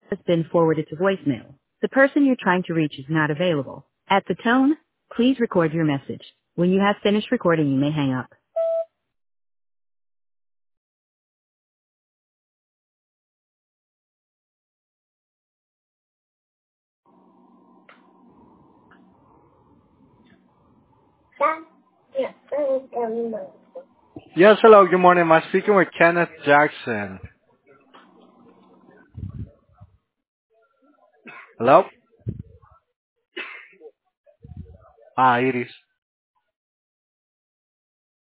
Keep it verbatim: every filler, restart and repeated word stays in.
has been forwarded to voicemail. The person you're trying to reach is not available. At the tone, please record your message. When you have finished recording, you may hang up. Yes, hello, good morning. I'm speaking with Kenneth Jackson. Hello? Ah, Iris.